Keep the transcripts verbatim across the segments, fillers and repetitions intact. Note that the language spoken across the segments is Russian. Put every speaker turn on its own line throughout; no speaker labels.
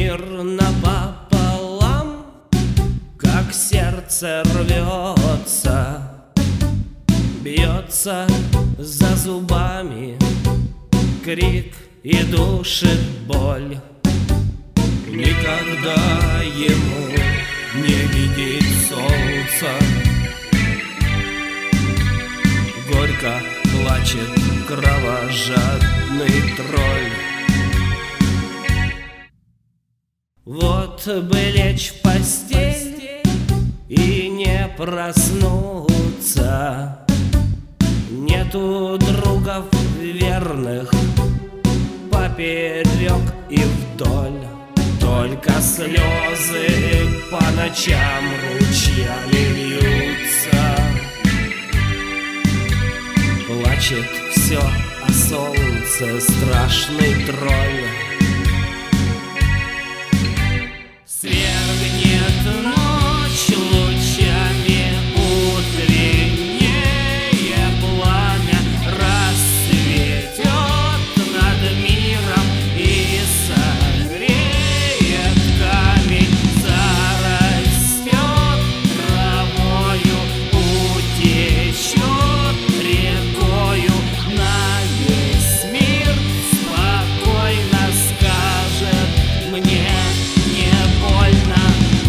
Мир напополам, как сердце рвется, бьется за зубами крик и душит боль. Никогда ему не видеть солнца, горько плачет кровожадный тролль. Вот бы лечь в постель и не проснуться, нету другов верных поперек и вдоль. Только слезы по ночам ручьями льются. Плачет все о солнце страшный тролль. Свергнет ночь лучами утреннее пламя, рассветет над миром и согреет камень, зарастет травою, утечет рекою на весь мир, спокойно скажет мне: не больно.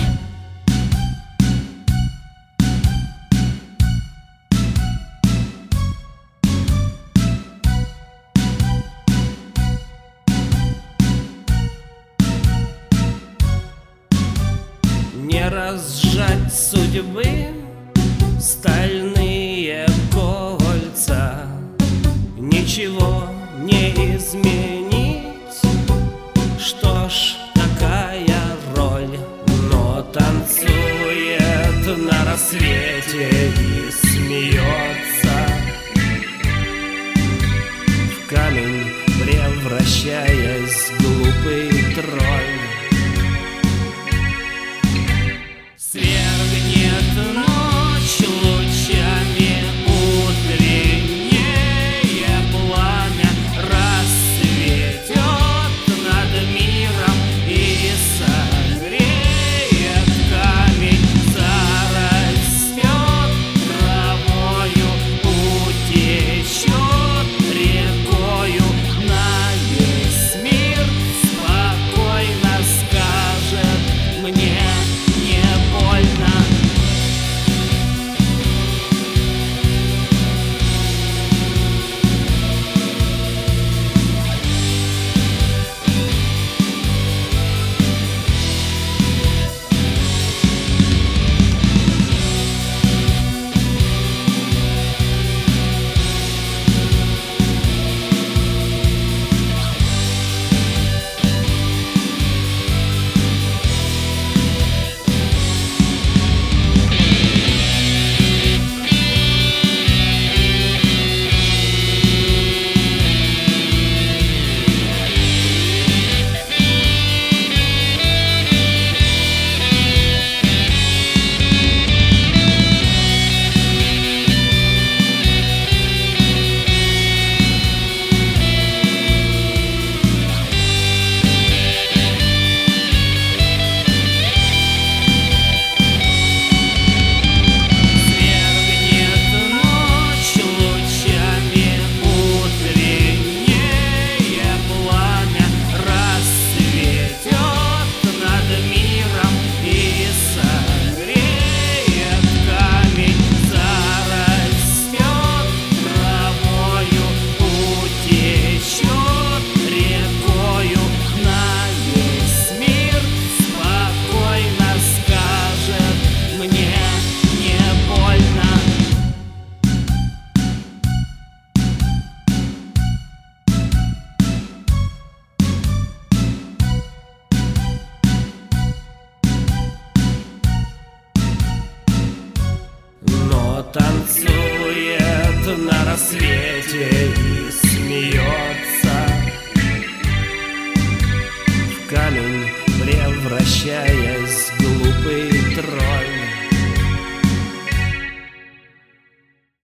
Не разжать судьбы стальные кольца, ничего не изменить. Что ж, такая роль, но танцует на рассвете и смеется, в камень превращаясь глупый тролль. Свергнет ночь лучами утреннее пламя, рассветет над миром и согреет камень, зарастет травою, утечет рекою на весь мир, спокойно скажет мне: не больно. Танцует на рассвете и смеется, в камень превращаясь глупый